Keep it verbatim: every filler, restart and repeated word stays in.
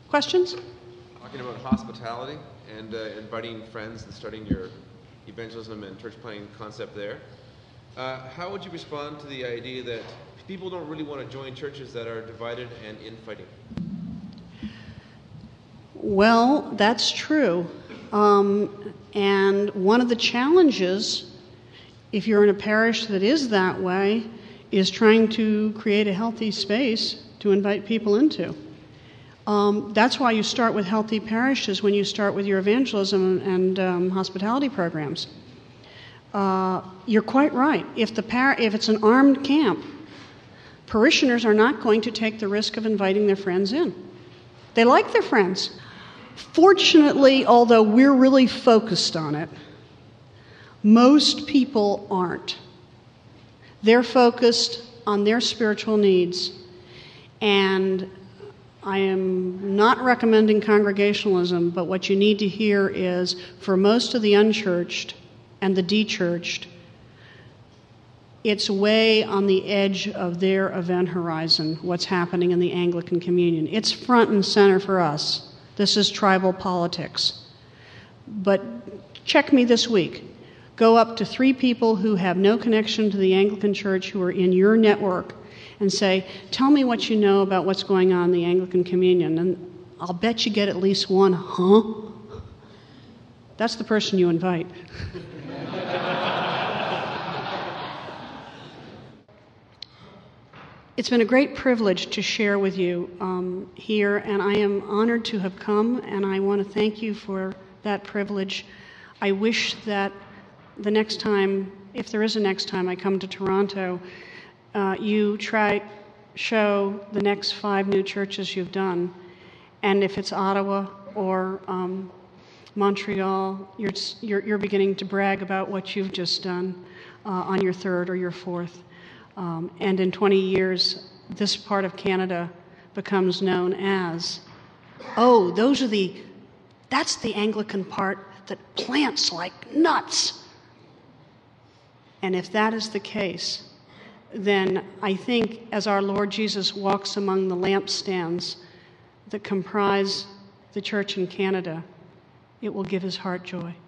Questions? Talking about hospitality and uh, inviting friends and starting your evangelism and church planting concept there, uh, how would you respond to the idea that people don't really want to join churches that are divided and infighting? Well, that's true. Um, and one of the challenges, if you're in a parish that is that way, is trying to create a healthy space to invite people into. Um, that's why you start with healthy parishes when you start with your evangelism and um, hospitality programs. Uh, you're quite right. If the par- if it's an armed camp, parishioners are not going to take the risk of inviting their friends in. They like their friends. Fortunately, although we're really focused on it, most people aren't. They're focused on their spiritual needs, and I am not recommending congregationalism, but what you need to hear is, for most of the unchurched and the de-churched, it's way on the edge of their event horizon, what's happening in the Anglican Communion. It's front and center for us. This is tribal politics. But check me this week. Go up to three people who have no connection to the Anglican Church who are in your network and say, tell me what you know about what's going on in the Anglican Communion. And I'll bet you get at least one, huh? That's the person you invite. It's been a great privilege to share with you um, here, and I am honored to have come, and I want to thank you for that privilege. I wish that the next time, if there is a next time I come to Toronto, uh, you try show the next five new churches you've done, and if it's Ottawa or um, Montreal, you're, you're, you're beginning to brag about what you've just done uh, on your third or your fourth. Um, and in twenty years, this part of Canada becomes known as, oh, those are the, that's the Anglican part that plants like nuts. And if that is the case, then I think as our Lord Jesus walks among the lampstands that comprise the church in Canada, it will give his heart joy.